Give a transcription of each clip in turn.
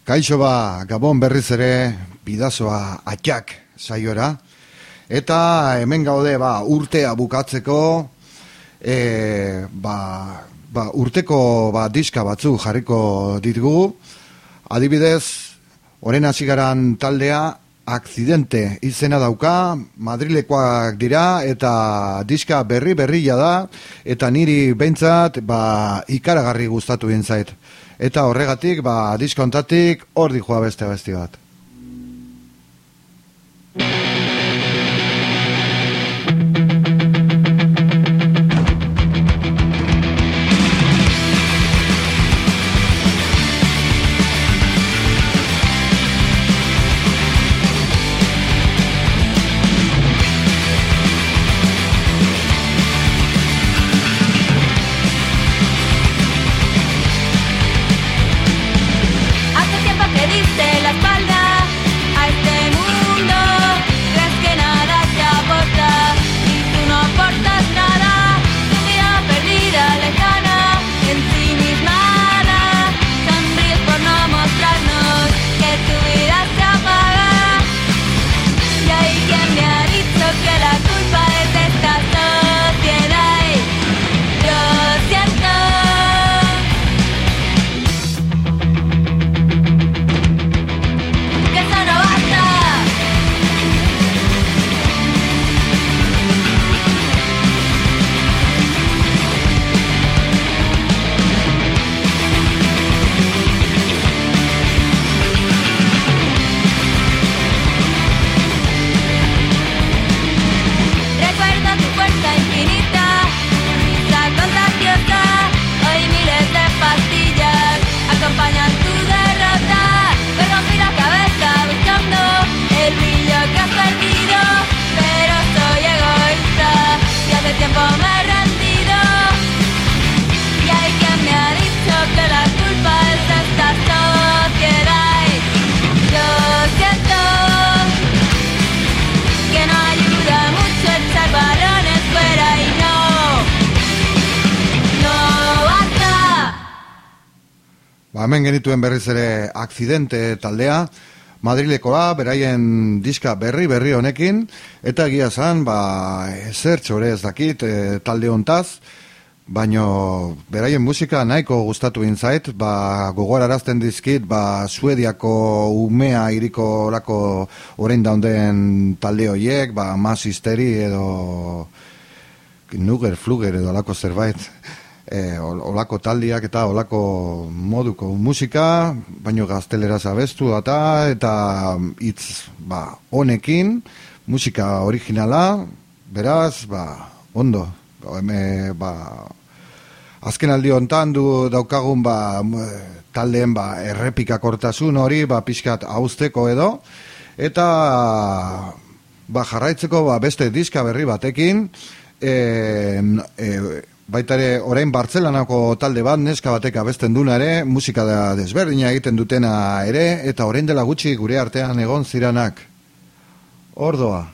Kaixo Gabon berriz ere bidazoa atxak saiora. Eta hemen gaude urtea bukatzeko urteko diska batzu jarriko ditugu. Adibidez, orain hasi garan taldea Akzidente izena dauka, Madrilekoak dira eta diska berria da eta niri behintzat ikaragarri gustatu egin zait. Eta horregatik, diska hontatik hor dijoa beste bat. Hemen genituen berriz ere Akzidente taldea, Madrilekoa, beraien diska berri honekin, eta egia zan, ezertxo ere ez dakit talde hontaz, baino beraien musika nahiko gustatu inzait, gogorarazten dizkit, Suediako umea iriko orako orain daunden talde hoiek, Mass Hysteri edo Nuger Fluger edo olako zerbait, olako taldiak eta olako moduko musika, baino gazteleraz abestu eta hitz honekin, musika originala, beraz, ondo. Azken aldi hontan daukagun taldeen errepikakortasun hori pixkat hauzteko edo, eta jarraitzeko beste diska berri batekin, baita ere, orain Bartzelanako talde bat, neska batek abesten duna ere, musika da desberdina egiten dutena ere, eta orain dela gutxi gure artean egon ziranak. Ordoa.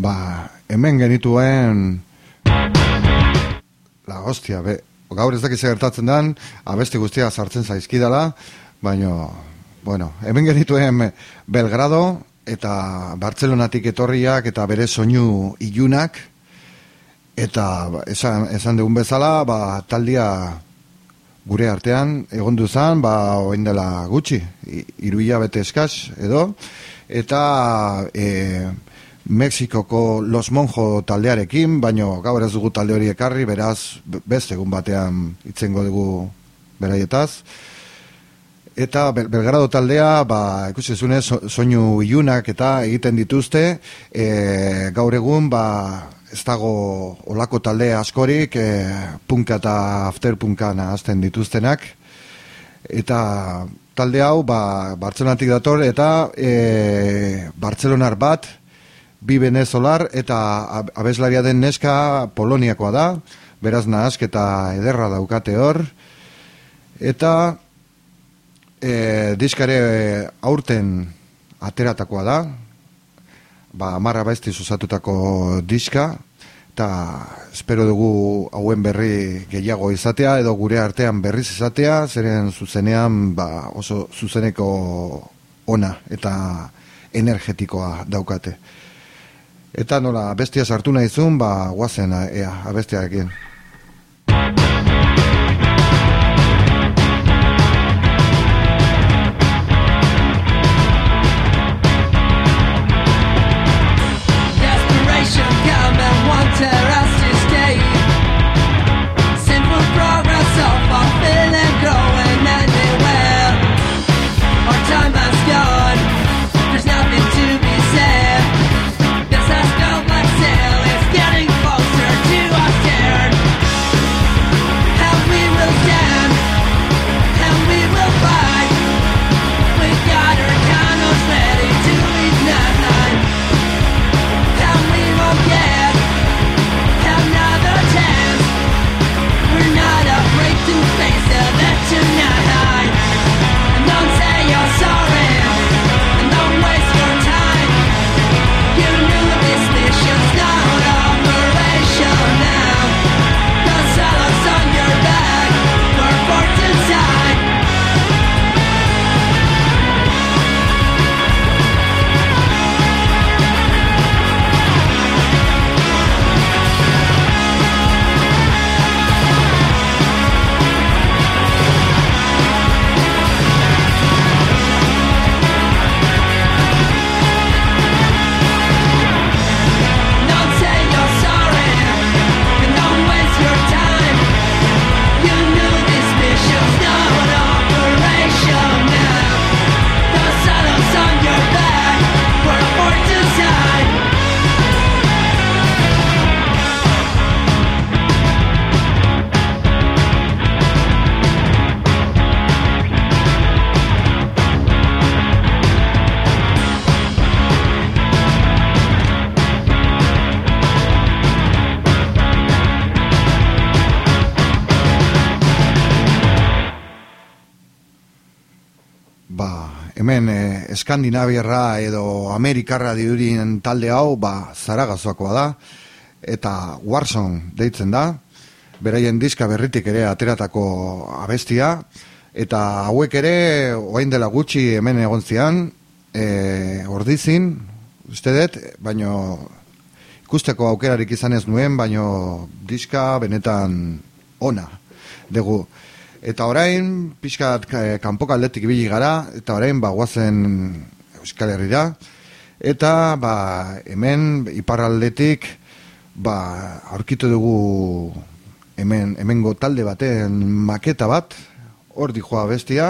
hemen genituen la hostia, gaur ez dakiz gertatzen den, abesti guztia sartzen zaizkidala, baina, bueno, hemen genituen Belgrado eta Bartzelonatik etorriak eta bere soinu ilunak, eta esan dugun bezala, taldia gure artean egon duzan, oin dela gutxi, 3 hilabete eskas edo, eta Mexikoko Los Monjo taldearekin, baino gaur ez dugu talde hori ekarri, beraz beste egun batean itzengo dugu beraietaz. Eta Belgrado taldea, ikusi zunez, soinu ilunak eta egiten dituzte, gaur egun, ez dago olako talde askorik, punka eta afterpunka nahazten dituztenak, eta talde hau, Bartzelonatik dator, eta Bartzelonar bat, bi venezolar, eta abeslaria den neska Poloniakoa da, beraz nahasketa ederra daukate hor, eta diskare aurten ateratakoa da, 10 abesti osatutako diska, eta espero dugu hauen berri gehiago izatea, edo gure artean berriz izatea, zeren zuzenean oso zuzeneko ona eta energetikoa daukate. Eta nola abestia sartu nahizun, guazen abestiarekin. Hemen Eskandinaviarra edo Amerikarra diurien talde hau Zaragazoakoa da, eta Warzone deitzen da, beraien diska berritik ere ateratako abestia, eta hauek ere orain dela gutxi hemen egon zian, Ordizin, uste dut, baino ikusteko aukerarik izan ez nuen, baino diska benetan ona dugu. Eta orain, pixkat kanpoko aldetik ibili gara, eta orain guazen Euskal Herrira, eta hemen iparraldetik aurkitu dugu hemengo talde baten maketa bat, hor dijoa bestia.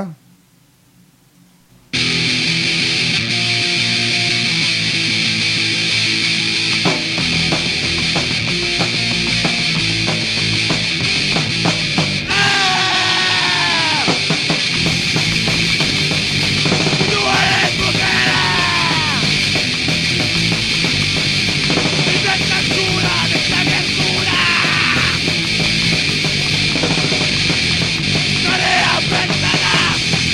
Tarea,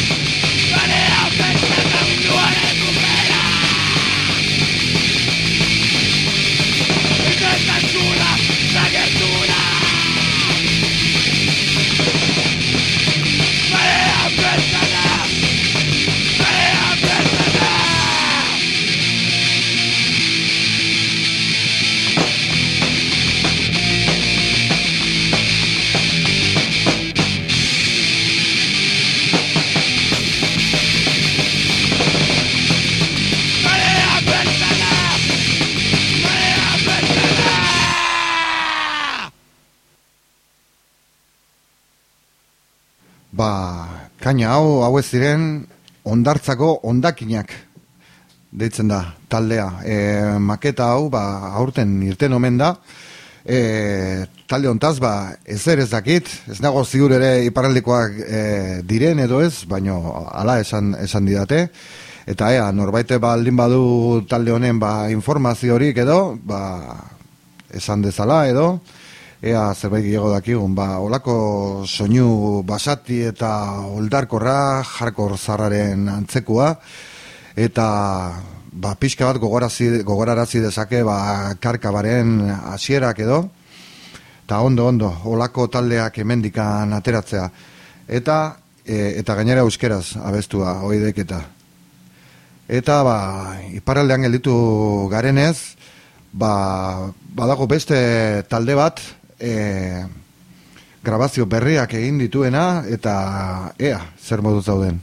kaina hauez ziren ondartzako ondakinak deitzen da taldea. Maketa hau, aurten irten omen da. Talde hontaz, ezer ez dakit, ez nago ziur ere iparraldekoak diren edo ez, baino hala esan didate. Eta norbaite baldin badu talde honen informazio horik edo, esan dezala edo, zerbait gehiago dakigun, olako soinu basati eta oldarkorra, jarkor zarraren antzekua, eta pixka bat gogorarazi dezake karkabaren hasierak edo, eta ondo, olako taldeak hemendikan ateratzea. Eta gainera euskeraz abestua, oideketa. Eta iparraldean gelditu garenez, badago beste talde bat, grabazio berriak egin dituena, eta zer moduz dauden.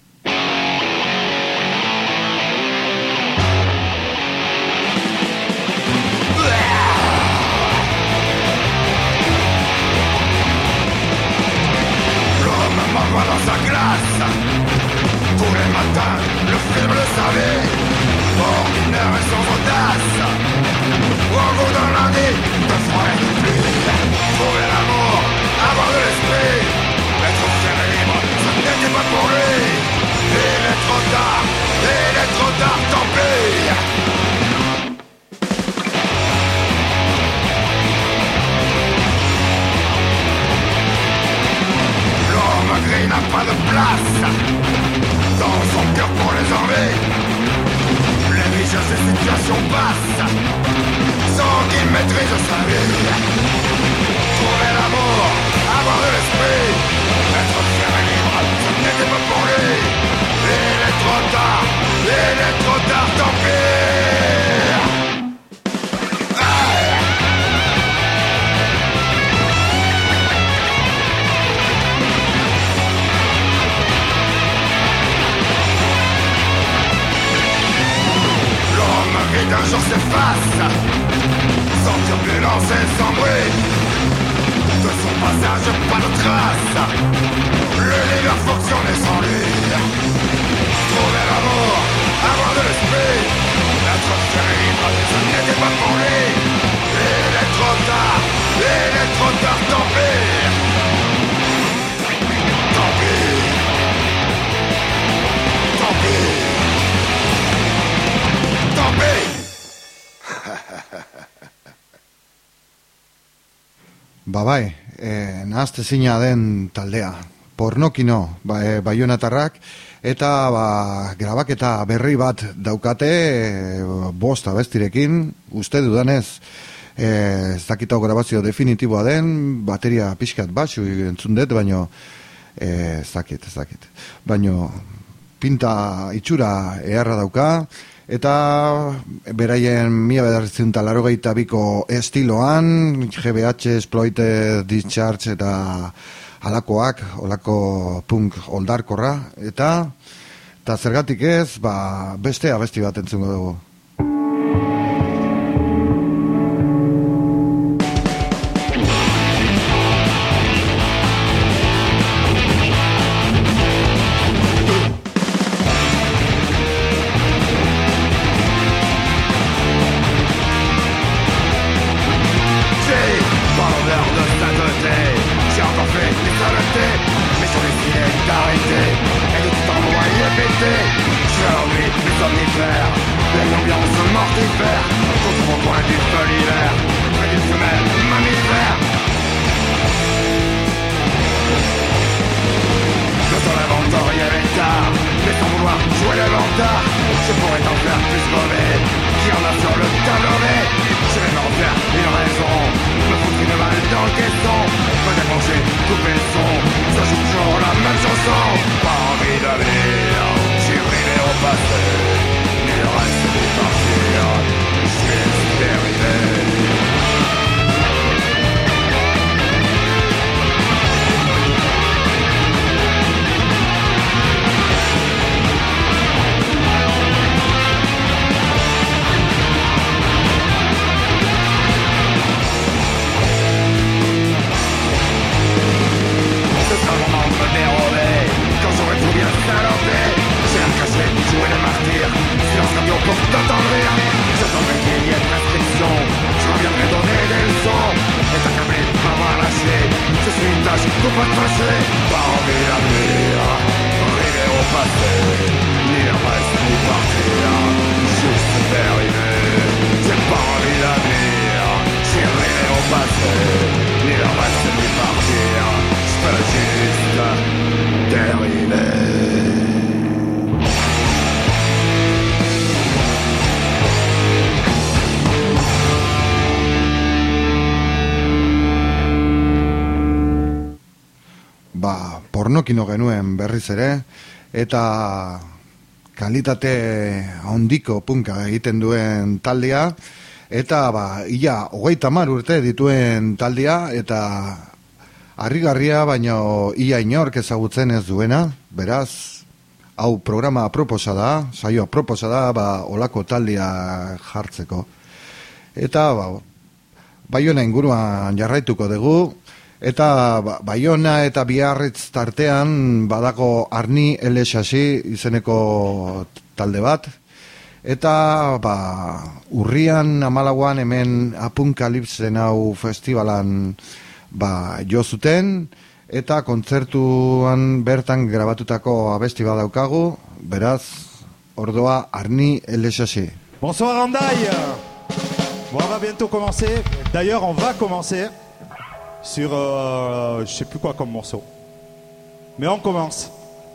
Nahaztezina den taldea, Pornokino, Baionatarrak, eta grabaketa berri bat daukate, 5 abestirekin, uste dudanez, ez dakitau grabazio definitiboa den, bateria pixkat batxu entzun dut, baino, ez dakit, baino, pinta itxura eharra dauka, eta beraien 1982ko estiloan, GBH, Exploited, Discharge eta halakoak, holako punk oldarkorra, eta zergatik ez, beste abesti bat entzungo dugu. jouer les martyrs. Silence radio pour t'attendrir. J'attendrai qu'il y ait prescription. Je reviendrai donner des leçons. Et t'accabler, m'avoir lâché. Je suis une tâche pour pas tracer. Pas envie d'avenir, arriver au passé. Ni reste ni partir, juste terminé. J'ai pas envie d'avenir, j'ai arrivé au passé. Ni reste ni partir, je peux juste dériver. Pornokino genuen berriz ere, eta kalitate handiko punka egiten duen taldea, eta ia 30 urte dituen taldea, eta harrigarria, baina ia inork ezagutzen ez duena, beraz, hau programa aproposa da, saio aproposa da, olako taldea jartzeko. Eta, Baiona inguruan jarraituko dugu, eta Baiona eta Biarritz tartean badago Arni Elexasi izeneko talde bat, eta urrian 14 hemen Apunkalipsen hau festivalan jo zuten, eta kontzertuan bertan grabatutako abesti badaukagu, beraz, ordoa Arni Elexasi. Bonsoir Andai. Bon, on va bientôt commencer. D'ailleurs, on va commencer sur je sais plus quoi comme morceau. Mais on commence.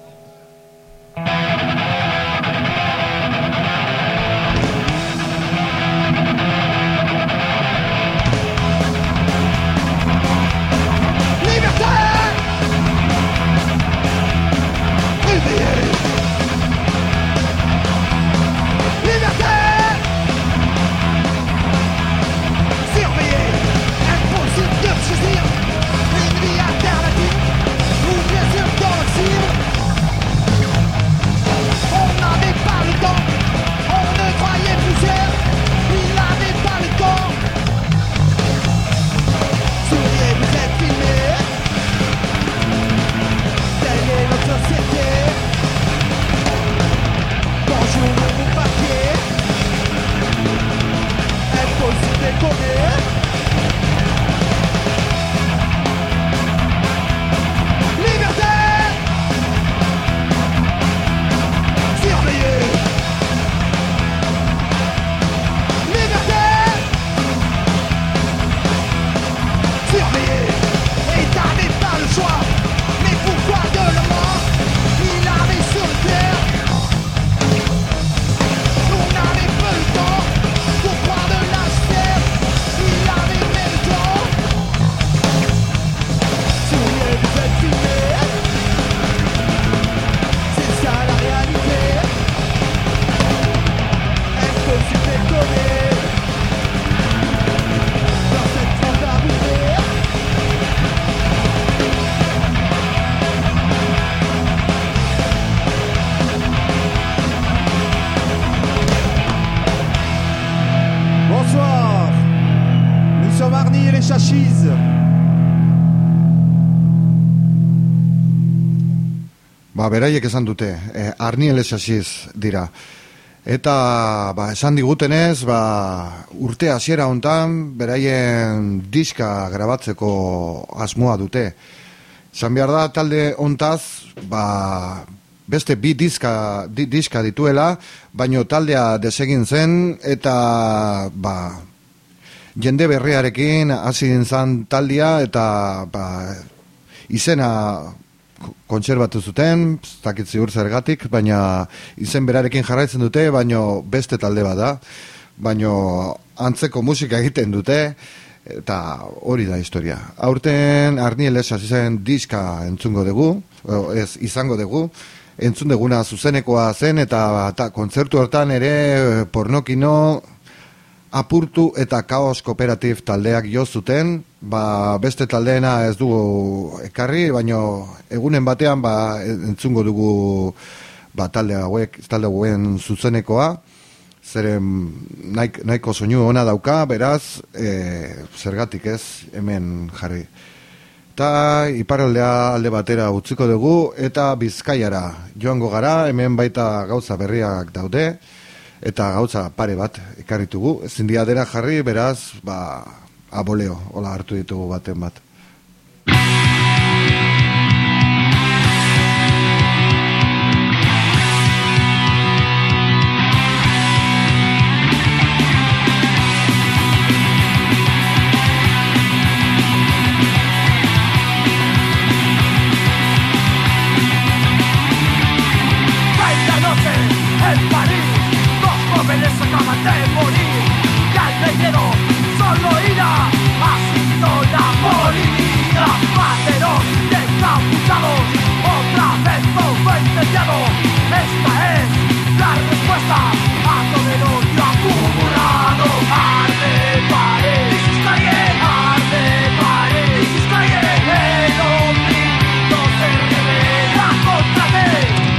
Beraiek esan dute, Arni Elexasiz dira. Eta esan digutenez, urte hasiera hontan beraien diska grabatzeko asmoa dute. Esan behar da, talde hontaz, beste bi diska dituela, baino taldea desegin zen, eta jende berriarekin hasi zen taldea, eta izena kontserbatu zuten, ez dakit ziur zergatik, baina izen berarekin jarraitzen dute, baino beste talde bat da, baino antzeko musika egiten dute, eta hori da historia. Aurten Arni Elexasizen diska entzungo dugu, izango dugu, entzun duguna zuzenekoa zen, eta kontzertu hortan ere Pornokino, Apurtu eta Kaos Kooperatif taldeak jo zuten, beste taldeena ez dugu ekarri, baino egunen batean entzungo dugu talde hauen zuzenekoa, zeren nahiko soinu ona dauka, beraz, zergatik ez hemen jarri. Eta iparraldea alde batera utziko dugu eta Bizkaiara joango gara, hemen baita gauza berriak daude eta gauza pare bat ekarritugu. Ezin dira dena jarri, beraz, aboleo, hola hartu ditugu baten bat. En París, dos jóvenes acaban de morir y al relleno solo irá asistiendo la policía. Bateros y encapuchados, otra vez todo incendiado. Esta es la respuesta a todo el odio acumulado. Arde París, y sus calles, arde París, y sus calles. El ombligo se revela contra ti.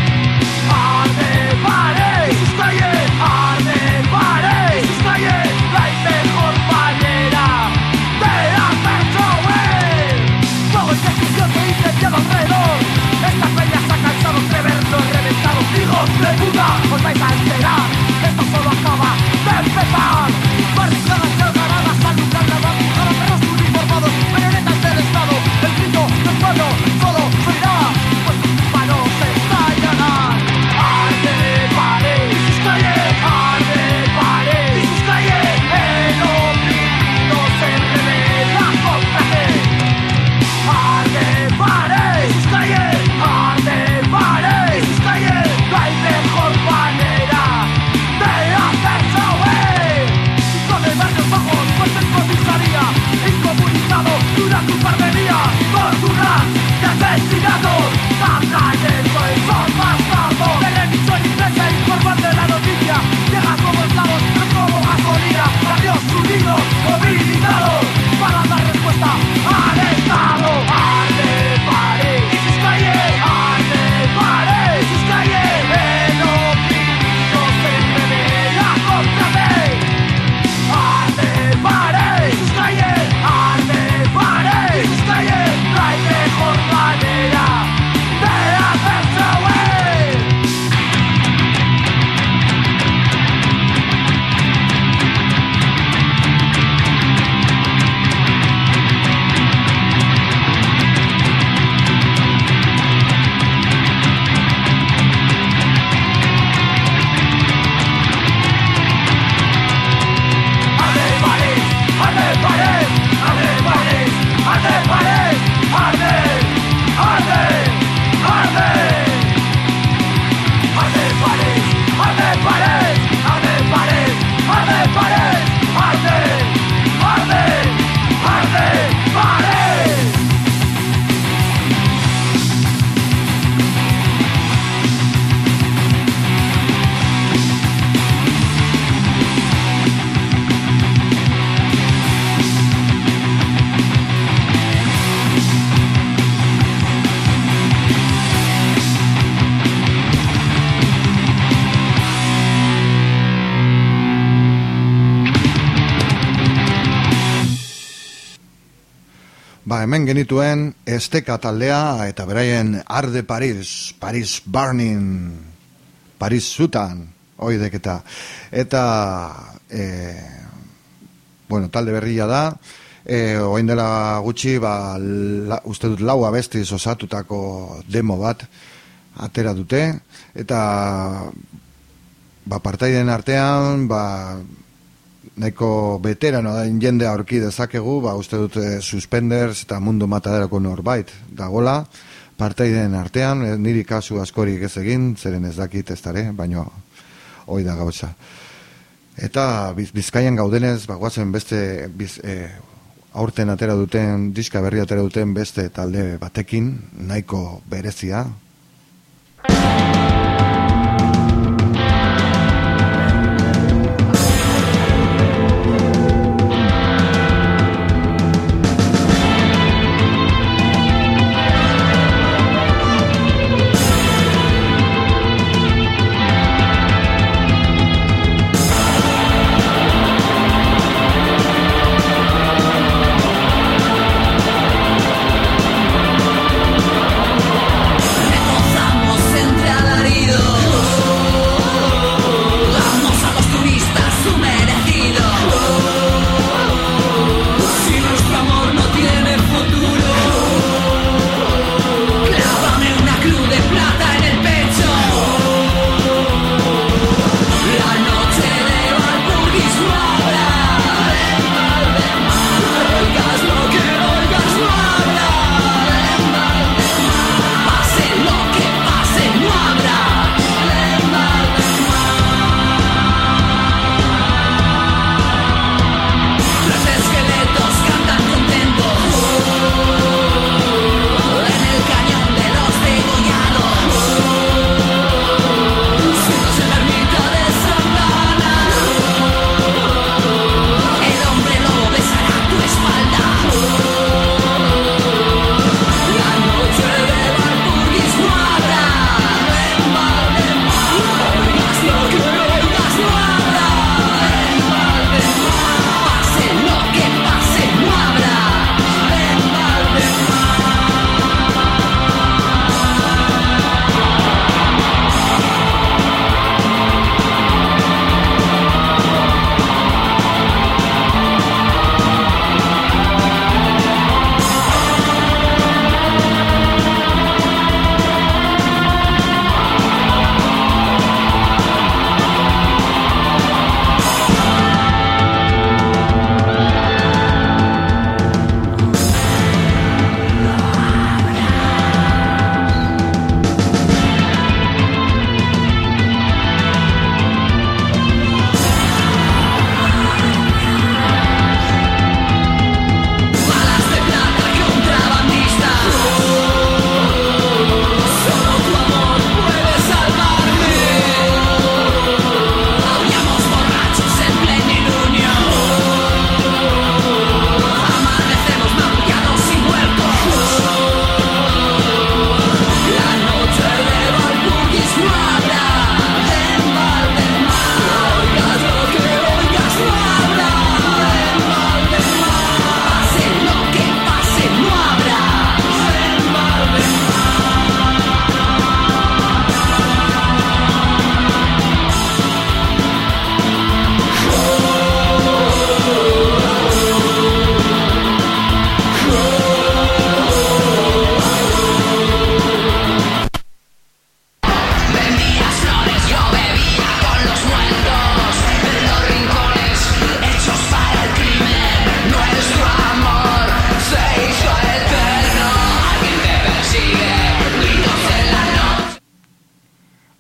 Arde París, y sus calles, arde París, y sus calles. No hay mejor manera de hacerlo, todo el destrucción se incendiado alrededor. Estas peñas se han cansado de verlos reventados. Hijos de puta, os vais a enterar. Esto solo acaba de empezar. Barricadas cargaradas, alumbrar la bandera, perros uniformados, marionetas del Estado. El grito del pueblo solo se oirá, pues tus manos estallarán. Arde París, y sus calles, arde París, y sus calles. El ombligo se revela contra ti. Arde París, y sus calles, arde París, y sus calles. No hay mejor manera de hacerlo, y con el barrio bajo, pues en comisaría, incomunicado, durante un par de días, torturas y asesinatos. Canalles, sois son bastardos. El hecho en iglesia informan de la noticia. Llega a todos lados, pero como gasolina. Radios unidos, movilizados, para dar respuesta al Estado. Arde París, y sus calles, arde París, y sus calles. El ombligo se revela contra ti. Arde París, y sus calles, arde París, y sus calles. No hay mejor manera de hacerlo, Arde París, arde París, arde París, arde París, arde, arde, arde. Arde París, arde París, arde París, arde París, arde, arde, arde París. Hemen genituen Esteka taldea eta beraien Arde Paris, Paris Burning, Paris Zutan, oidek eta bueno, talde berria da, orain dela gutxi, uste dut 4 abestiz osatutako demo bat atera dute, eta partaideen artean, nahiko veterano da jende aurki dezakegu, uste dut Suspenders eta Mundu Mataderako norbait dagola, partaideen artean, niri kasu askorik ez egin, zeren ez dakit ez dare, baina hoi da gauza. Eta Bizkaian gaudenez, guazen beste aurten atera duten, diska berri atera duten beste talde batekin, nahiko berezia.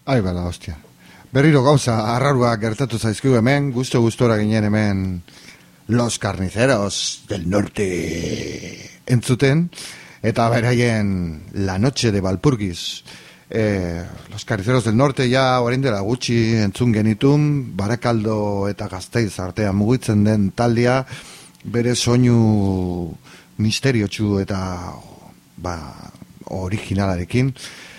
Ai bala, hostia. Berriro gauza arraruak gertatu zaizkigu hemen, gustora ginen hemen Los Carniceros del Norte entzuten, eta beraien La Noche de Valpurgis. Los Carniceros del Norte ja orain dela gutxi entzun genitun, Barakaldo eta Gasteiz artean mugitzen den taldea, bere soinu misteriotsu eta originalarekin,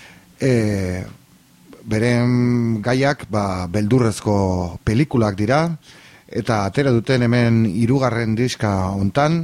beren gaiak beldurrezko pelikulak dira, eta atera duten hemen 3. diska hontan,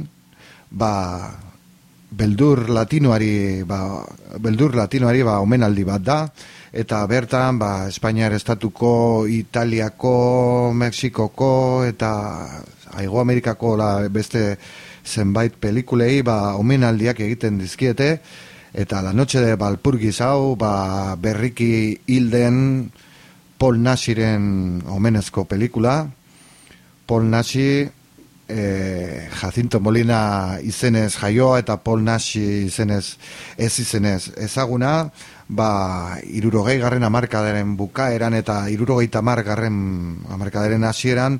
beldur latinoari omenaldi bat da, eta bertan Espainiar estatuko, Italiako, Mexikoko eta Hego Amerikako beste zenbait pelikulei omenaldiak egiten dizkiete. Eta La Noche de Valpurgis hau, berriki hilden Paul Nashiren omenezko pelikula. Paul Nashi, Jacinto Molina izenez jaioa eta Paul Nashi izenez ezaguna, 60. hamarkadaren bukaeran eta 70. hamarkadaren hasieran,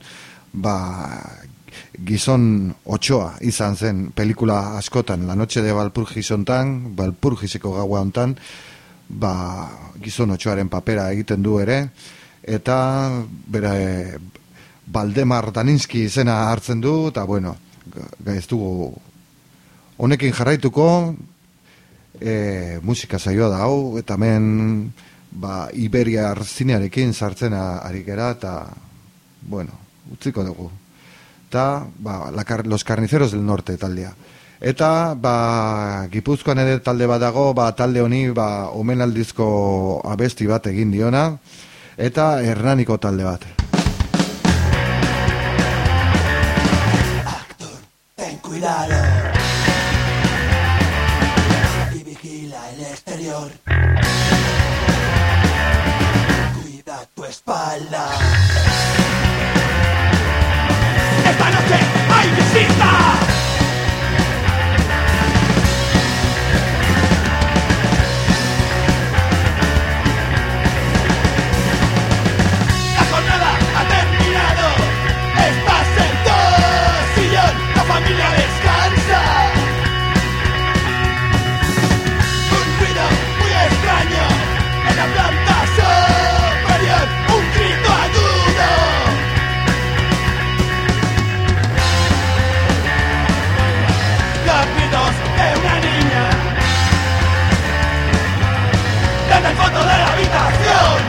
gizon otsoa izan zen pelikula askotan, La Noche de Valpurgis hontan, Valpurgiseko gaua hontan, gizon otsoaren papera egiten du ere, eta bere Valdemar Daninski izena hartzen du, eta bueno, ez dugu honekin jarraituko, musika saioa da hau, eta hemen Iberiar zinearekin sartzen ari gera, eta bueno, utziko dugu. Eta Los Carniceros del Norte taldea. Eta Gipuzkoan ere talde bat dago, talde honi omenaldizko abesti bat egin diona, eta Hernaniko talde bat. Actor, ten cuidado y vigila el exterior. Cuida tu espalda. Esta noche hay visita. La jornada ha terminado. Estás en tu sillón. La familia descansa. Un ruido muy extraño en la planta superior. Un grito agudo. De una niña desde el fondo de la habitación.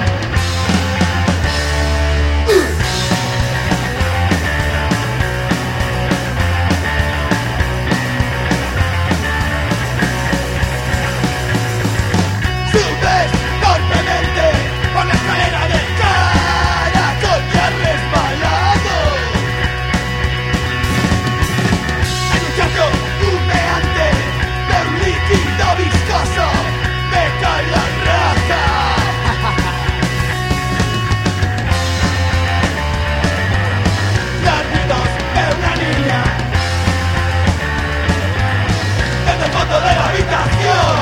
Subes torpemente por la escalera de caracol y has resbalado en un charco humeante de un líquido viscoso. Me cae la raza. Los gritos de una niña desde el fondo de la habitación.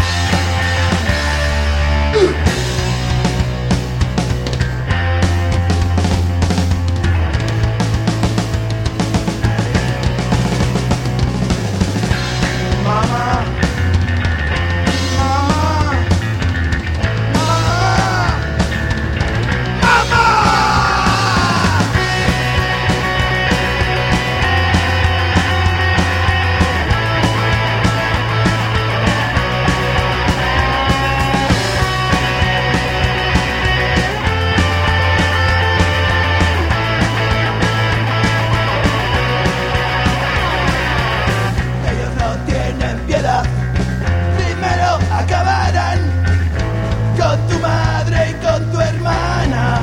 Mamá. Ellos no tienen piedad. Primero acabarán con tu madre y con tu hermana.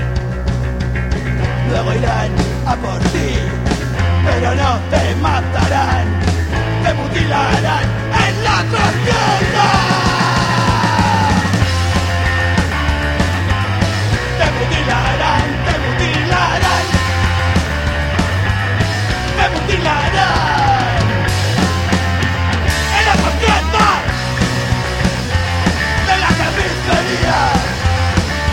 Luego irán a por ti, pero no te matarán. Te mutilarán en la trastienda. Te mutilarán, te mutilarán. Te mutilarán en la trastienda de la carnicería.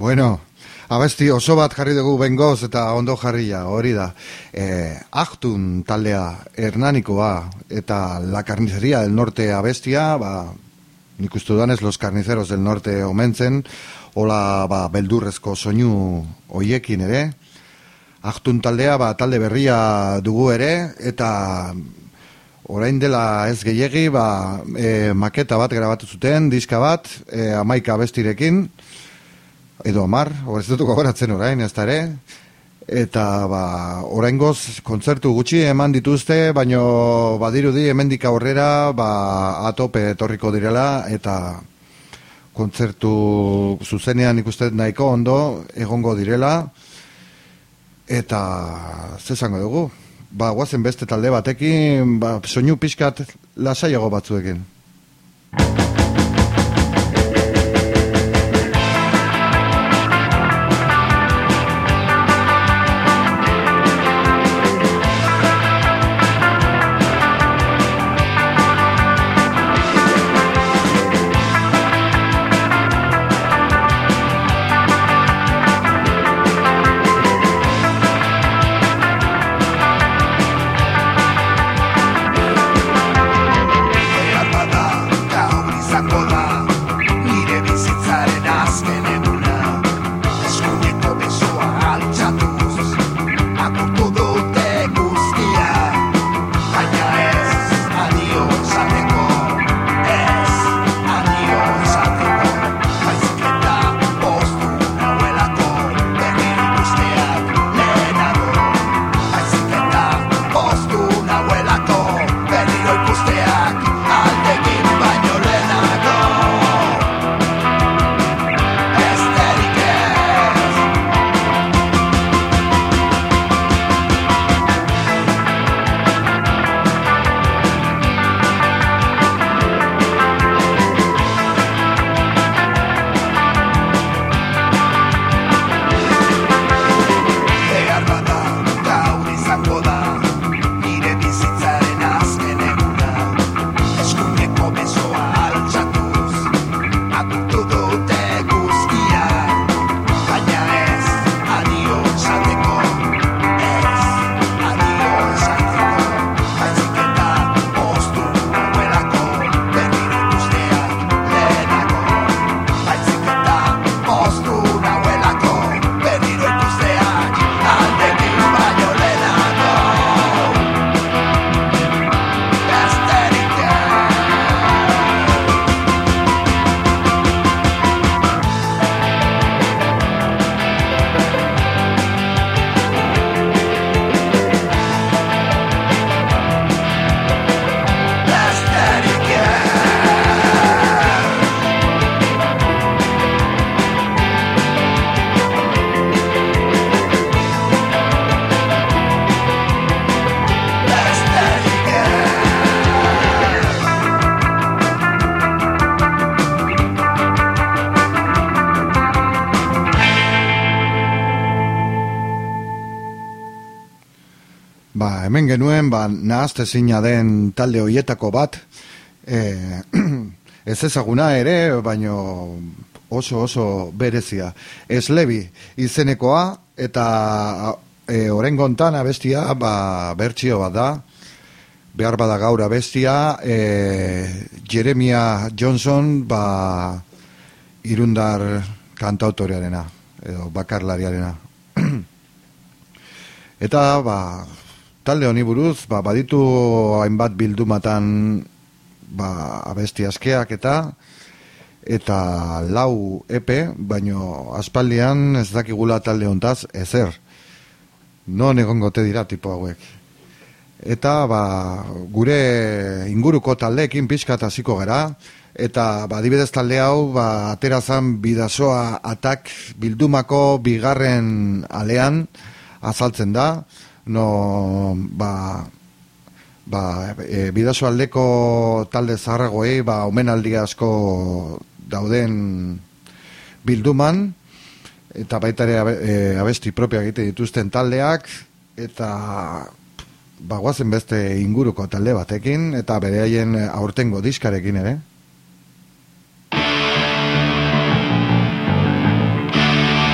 Bueno, abesti oso bat jarri dugu bengoz eta ondo jarria, hori da. Ahtun taldea, Hernanikoa eta La Carnicería del Norte abestia, nik uste dudanez Los Carniceros del Norte omentzen, hola beldurrezko soinu hoiekin ere. Ahtun taldea, talde berria dugu ere, eta orain dela ez gehiegi, maketa bat grabatu zuten, diska bat, 11 abestirekin, edo 10, ez dut gogoratzen orain, ez da ere, eta oraingoz kontzertu gutxi eman dituzte, baino badirudi hemendik aurrera atope etorriko direla, eta kontzertu zuzenean ikusten nahiko ondo egongo direla, eta zezango dugu, guazen beste talde batekin, soinu pixkat lasaiago batzuekin. Hemen genuen, nahaztezina den talde hoietako bat, ez ezaguna ere, baino oso berezia. Eslebi izenekoa, eta oraingo hontan abestia, bertsio bat da, behar bada gaur abestia, Jeremiah Johnson, irundar kantautorearena, edo bakarlariarena. Eta, talde honi buruz, baditu hainbat bildumatan abesti askeak eta 4 EP, baino aspaldian ez dakigula talde hontaz ezer. Non egongote dira tipo hauek. Eta gure inguruko taldeekin pixkat hasiko gara, eta adibidez talde hau aterazan Bidasoa Atak bildumako 2. alean azaltzen da. Bidaso aldeko talde zaharragoei omenaldi asko dauden bilduman, eta baita ere abesti propia egite dituzten taldeak, eta guazen beste inguruko talde batekin, eta bereaien aurtengo diskarekin ere.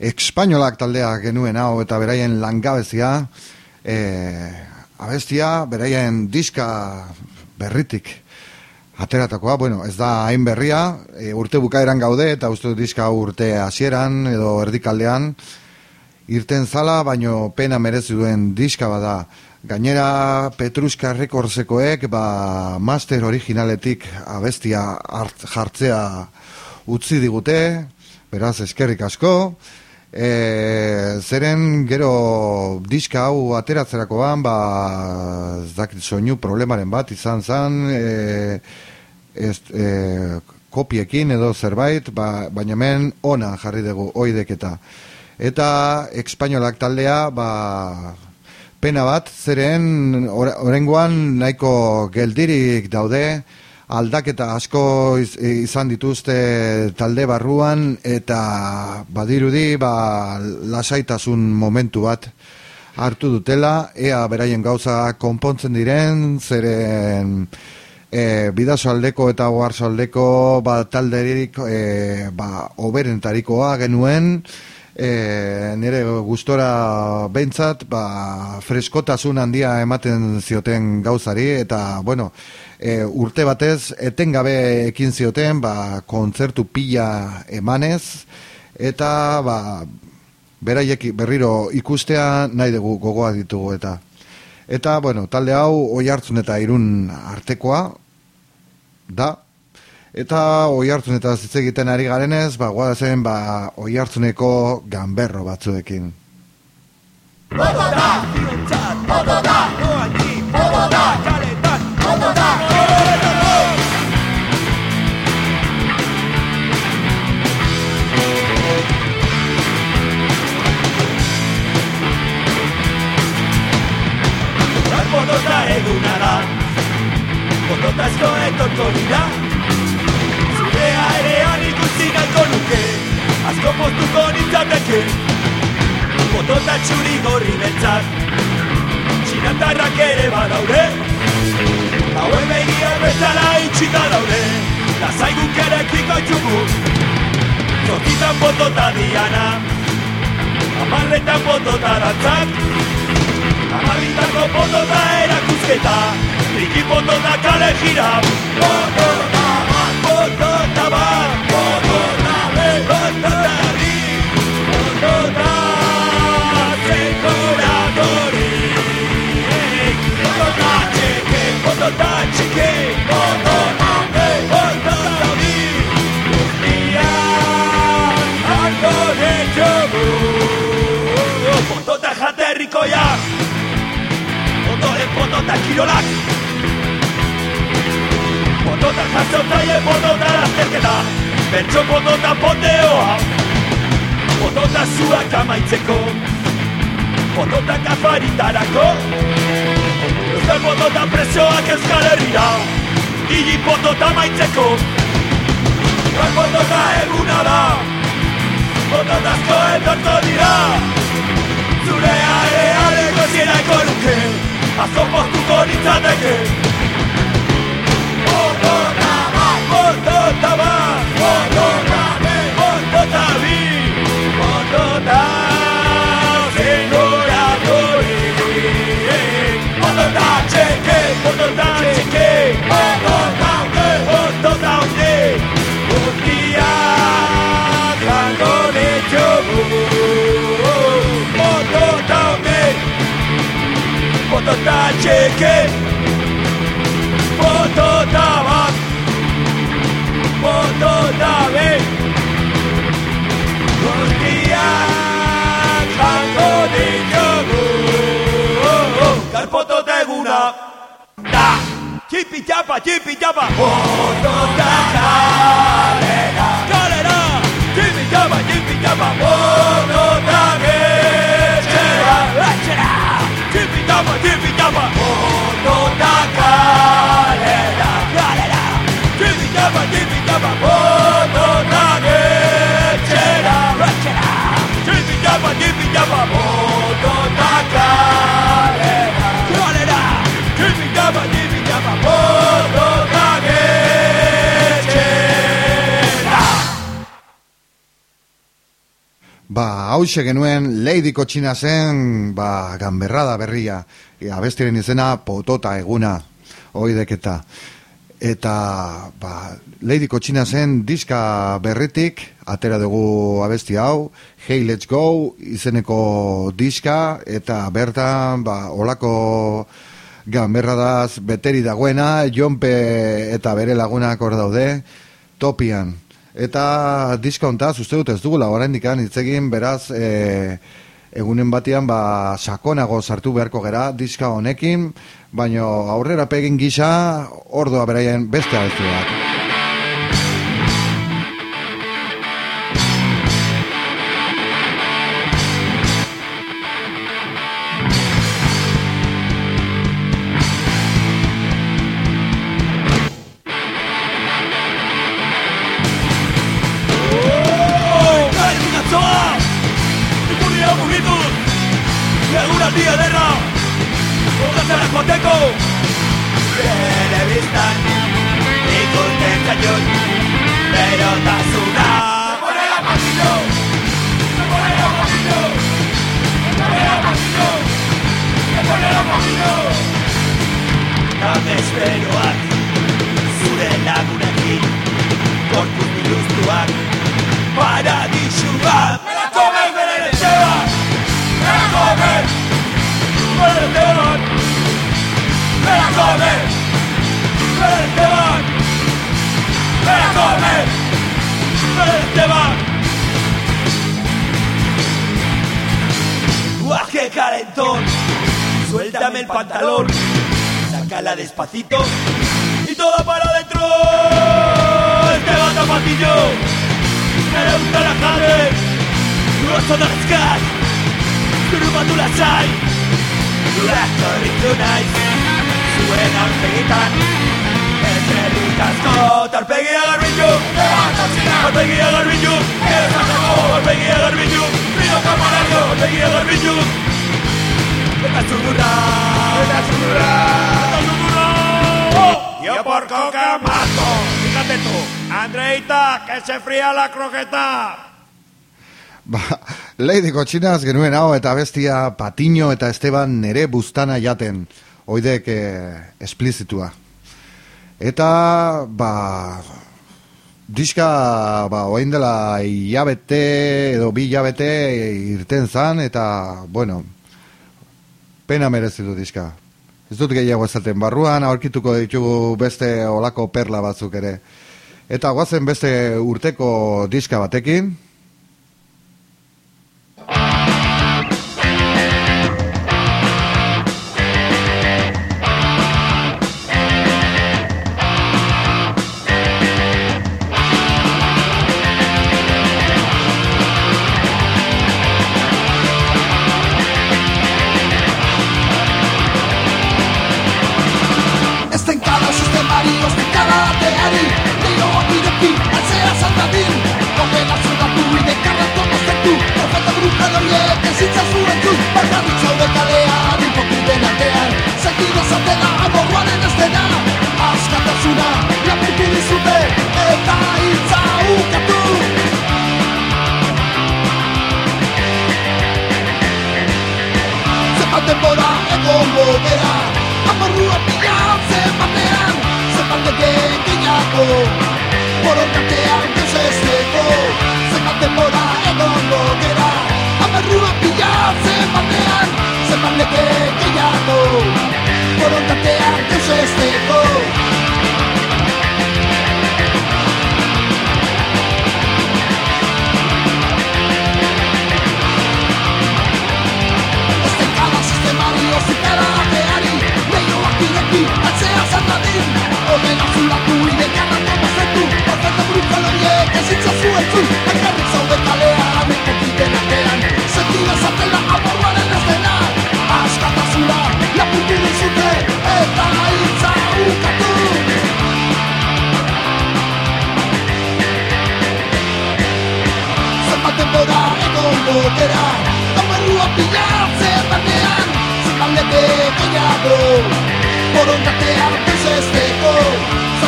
Espainolak taldea genuen hau eta beraien langabezia, abestia beraien diska berritik ateratakoa, bueno, ez da hain berria, urte bukaeran gaude eta uste diska urte hasieran edo erdikaldean irten zala, baino pena merezi duen diska bada. Gainera Petruska Recordsekoek master originaletik abestia jartzea utzi digute, beraz eskerrik asko. Zeren gero diska hau ateratzerakoan ez dakit soinu problemaren bat izan zen, kopiekin edo zerbait, baina hemen ona jarri dugu oideketa. Eta Espainolak taldea pena bat, zeren oraingoan nahiko geldirik daude, aldaketa asko izan dituzte talde barruan, eta badirudi lasaitasun momentu bat hartu dutela, ea beraien gauza konpontzen diren, zeren Bidasoaldeko eta Oarsoaldeko talderik oberentarikoa genuen, nire gustora behintzat freskotasun handia ematen zioten gauzari, eta bueno, urte batez etengabe ekin zioten kontzertu pila emanez, eta beraiek berriro ikustea nahi dugu, gogoa ditugu eta bueno, talde hau Oiartzun eta Irun artekoa da. Eta Oiartzun eta hitz egiten ari garenez, goazen Oiartzuneko ganberro batzuekin. Bogotá, Bogotá, Bogotá, kaletan, Bogotá, Bogotá eguna da, Bogotazko etorko dira. Aerean ikusi nahiko nuke, asko postuko nintzateke, Botota txuri gorri beltzak, txinatarrak ere badaude, hauen begia bezala itxita daude, lasaiguk ere kikoitzugu, zokitan Botota diana, amarretan Botota dantzak, amarbitako Botota erakusketa, triki Botota kale jira, Botota bat, Bogotá be, Bogotá bi, Bogotá zekoradori, Bogotá txeke, Bogotá txeke, Bogotá be, Bogotá bi, guztiak harko ditugu. Bogotá jaterrikoiak, ondoren Bogotá kirolak, Botota jazotzaile, Botota lasterketa, bertso Botota poteoa, Botota zuak amaitzeko, Botota kafaritarako, euskal Botota presoak Euskal Herrira, hili Botota amaitzeko, euskal Botota eguna da, Bototazko etorko dira, zure arealeko ziraiko nuke, azo postuko nintzateke, Bogotá bat, Bogotá bat, Bogotá be, Bogotá bi, Bogotá zegoradori, Bogotá txeke, Bogotá txeke, Bogotá be, Bogotá hunde, guztiak jango ditugu, Bogotá hunde, Bogotá txeke, Botota bat, Botota be, guztiak jango ditugu. Gaur Botota eguna da, txipi-txapa, txipi-txapa, Botota kalera, kalera, txipi-txapa, txipi-txapa, Botota getxera, getxera, txipi-txapa, txipi-txapa, Botota kalera, kalera, txipi-txapa, txipi-txapa, Botota getxera, getxera, txipi-txapa, txipi-txapa, Botota kalera, kalera, txipi-txapa, txipi-txapa, Botota getxera. hause genuen Lady Kotxina zen, ganberrada berria, abestiren izena Potota eguna, oideketa. Eta, Lady Kotxina zen diska berritik, atera dugu abesti hau, Hey Let's Go izeneko diska, eta bertan, olako ganberradaz beteri dagoena, Jonpe eta bere lagunak hor daude, topian. Eta diska hontaz, uste dut ez dugula oraindik hitz egin, beraz, egunen batean sakonago sartu beharko gera diska honekin, baina aurrera pegin gisa, ordoa beraien beste abestiak. Día de ra, póngase a joteco. Telebistan, ikusten zaion, berotasuna. Se pone la pasillo, se pone la pasillo, se pone la pasillo, se pone la pasillo. Damesperoak, zure lagunekin, korpus biluztuak, paradisuak. Me la comes, me la llevas, me la comes. ¡Me la comes! ¡Me la comes! ¡Me la comes! ¡Me la ¡Guau, qué calentón! Suéltame el pantalón, sácala despacito y toda para adentro. Esteban Zapatillo, me le gusta la carne, no son las gas, grupa tú las hay. Urrazkorritu naiz, zuen aurpegitan, ezerrikazko tarpegia garbitu, tarpegia garbitu, tarpegia garbitu, pido camarario, tarpegia garbitu. Eta zurdurra, eta zurdurra, eta zurdurra. Yo por coca mato, fíjate tú, Andreita, que se fría la croqueta. Lady Kotxinaz genuen hau eta bestia Patiño eta Esteban nere buztana jaten, oidek esplizitua. Eta, diska, oain dela hilabete edo 2 hilabete irten zan, eta, bueno, pena merezitu diska. Ez dut gehiago ezaten, barruan aurkituko ditugu beste olako perla batzuk ere. Eta guazen beste urteko diska batekin,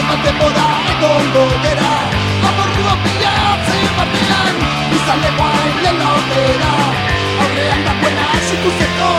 Denbora egongo gera, amorrua pilatzen batean, izan leguain lehen aurrera, aurrean dagoena zikusteko.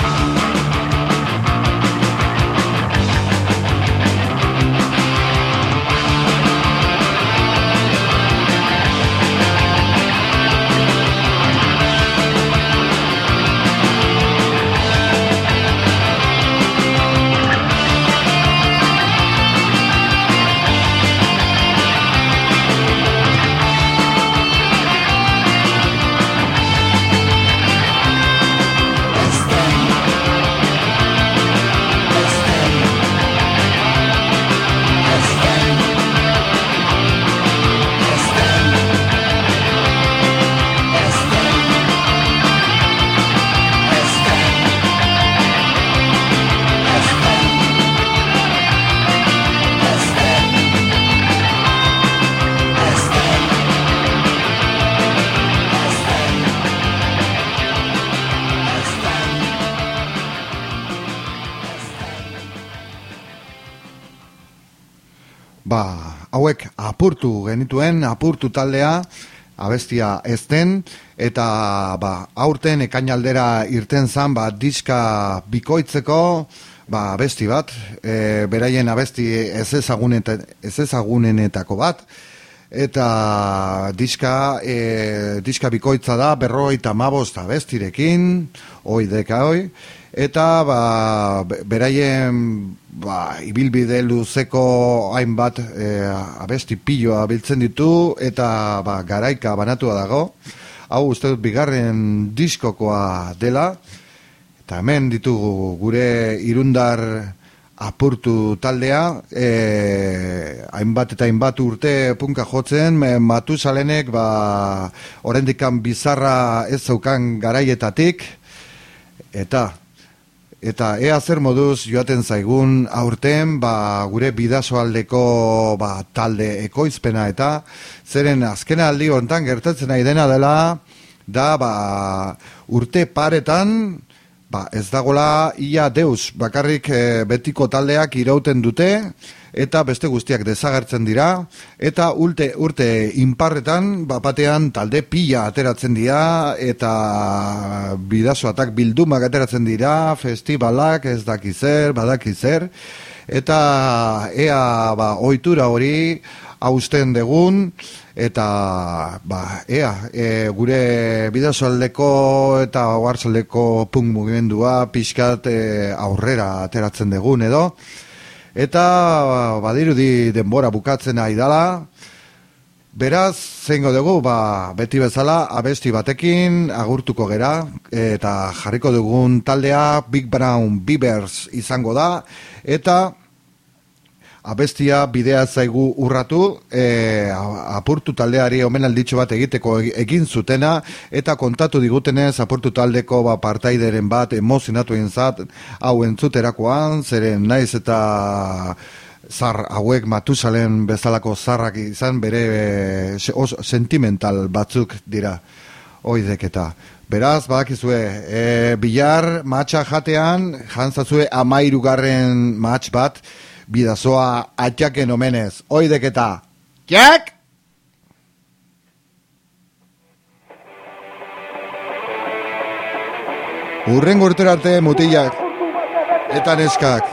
Hauek apurtu genituen, apurtu taldea, abestia ezten, eta aurten ekainaldera irten zan, diska bikoitzeko, abesti bat, beraien abesti ez ezagunenetako bat, eta diska bikoitza da 55 abestirekin, eta beraien ibilbide luzeko hainbat abesti piloa biltzen ditu, eta garaika banatua dago. Hau uste dut bigarren diskokoa dela, eta hemen ditugu gure irundar apurtu taldea, hainbat eta hainbat urte punka jotzen, Matuzalenek oraindikan bizarra ez zaukan garaietatik, eta ea zer moduz joaten zaigun aurten gure bidasoaldeko talde ekoizpena, eta zeren azken aldi hontan gertatzen nahi dena dela da urte paretan ez dagola ia deus, bakarrik betiko taldeak irauten dute eta beste guztiak desagertzen dira, eta urte inparretan batean talde pila ateratzen dira, eta bidasoatak bildumak ateratzen dira, festivalak ez dakizer, badakizer, eta ea ohitura hori hausten degun, eta gure bidasoaldeko eta oarsoaldeko punk mugimendua pixkat aurrera ateratzen degun edo. Eta badirudi denbora bukatzen nahi dala, beraz, zeingo dugu, beti bezala abesti batekin agurtuko gera, eta jarriko dugun taldea Big Brown Beavers izango da, eta abestia bidea zaigu urratu, apurtu taldeari omenalditxo bat egiteko egin zutena, eta kontatu digutenez apurtu taldeko partaideren bat emozionatu entzat hau entzuterakoan, zeren naiz eta zar hauek Matuzalen bezalako zarrak izan, bere sentimental batzuk dira oideketa. Beraz, badakizue, bilar matxa jatean, jantzazue 13. matx bat, bidazoa atxaken omenez. Oideketa. Txak! Urrengo urtera arte mutilak eta neskak.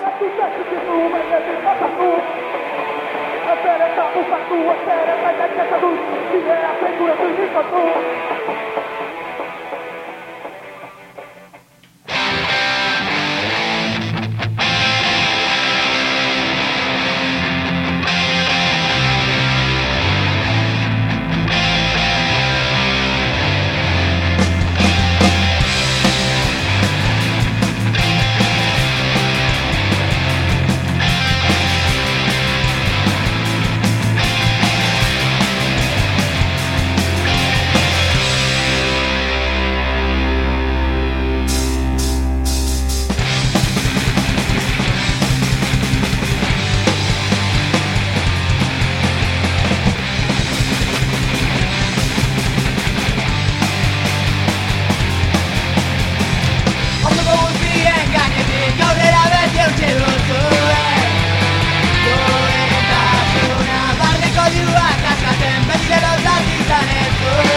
Zerrotak izanen zuen